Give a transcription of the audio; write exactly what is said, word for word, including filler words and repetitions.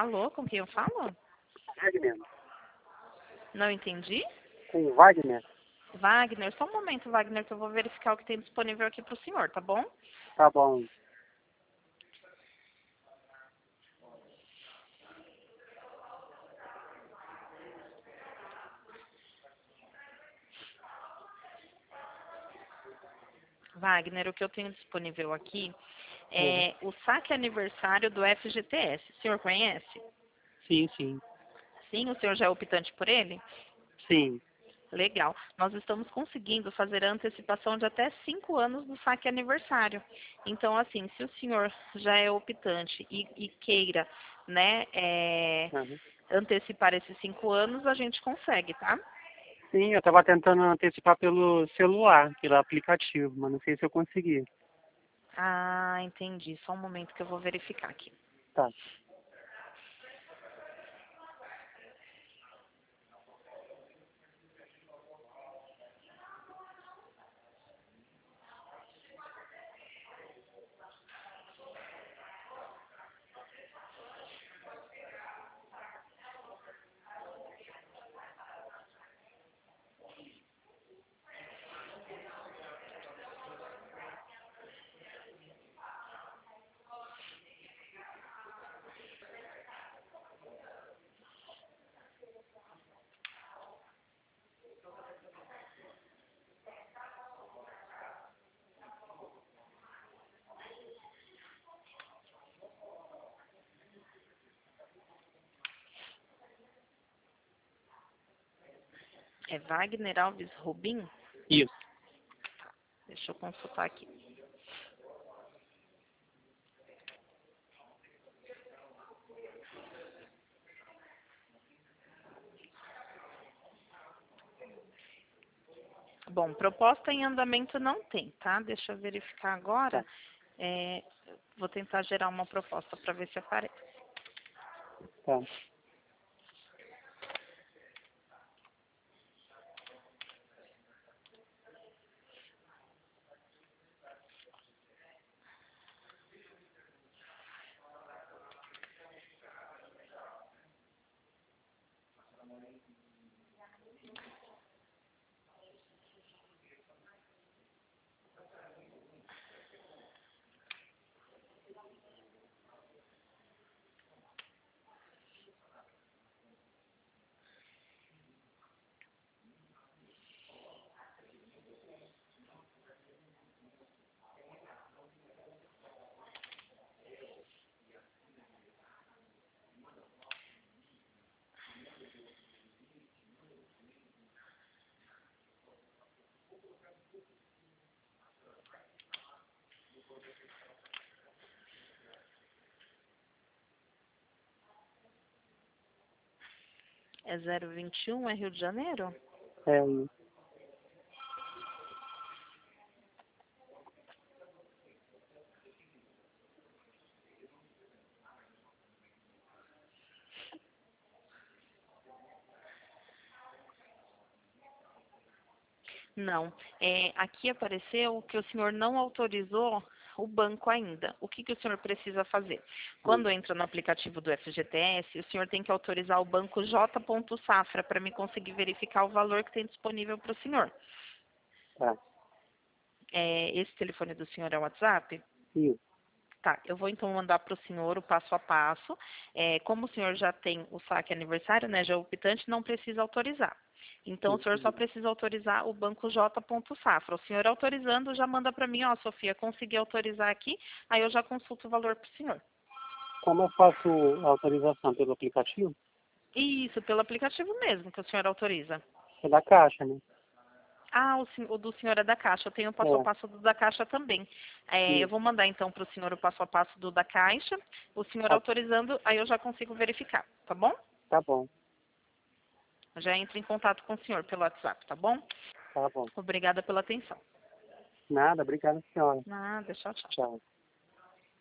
Alô, com quem eu falo? Wagner. Não entendi. Com Wagner? Wagner, só um momento, Wagner, que eu vou verificar o que tem disponível aqui para o senhor, tá bom? Tá bom. Wagner, o que eu tenho disponível aqui Uhum. é o saque aniversário do F G T S. O senhor conhece? Sim, sim. Sim, o senhor já é optante por ele? Sim. Legal. Nós estamos conseguindo fazer a antecipação de até cinco anos do saque aniversário. Então, assim, se o senhor já é optante e, e queira, né, é, Uhum. antecipar esses cinco anos, a gente consegue, tá? Sim, eu estava tentando antecipar pelo celular, pelo aplicativo, mas não sei se eu consegui. Ah, entendi. Só um momento que eu vou verificar aqui. Tá. É Wagner Alves Rubim? Isso. Deixa eu consultar aqui. Bom, proposta em andamento não tem, tá? Deixa eu verificar Tá. agora. É, vou tentar gerar uma proposta para ver se aparece. Tá. É zero vinte e um, é Rio de Janeiro? É, Não. É, aqui apareceu que o senhor não autorizou o banco ainda. O que, que o senhor precisa fazer? Quando entra no aplicativo do F G T S, o senhor tem que autorizar o banco J. Safra para me conseguir verificar o valor que tem disponível para o senhor. tá. É, esse telefone do senhor é o WhatsApp? Isso. Tá, eu vou então mandar para o senhor o passo a passo. É, como o senhor já tem o saque aniversário, né, já é optante, não precisa autorizar. Então, o senhor só Isso. precisa autorizar o banco J. Safra. O senhor autorizando, já manda para mim, ó, Sofia, consegui autorizar aqui, aí eu já consulto o valor para o senhor. Como eu faço a autorização pelo aplicativo? Isso, pelo aplicativo mesmo que o senhor autoriza. É da Caixa, né? Ah, o, sen- o do senhor é da Caixa. Eu tenho o passo a É. passo do da Caixa também. É, eu Isso. vou mandar então para o senhor o passo a passo do da Caixa. O senhor Tá, autorizando, aí eu já consigo verificar, tá bom? tá bom. Eu já entro em contato com o senhor pelo WhatsApp, tá bom? Tá bom. Obrigada pela atenção. Nada, obrigado, senhora. Nada, tchau, tchau. Tchau.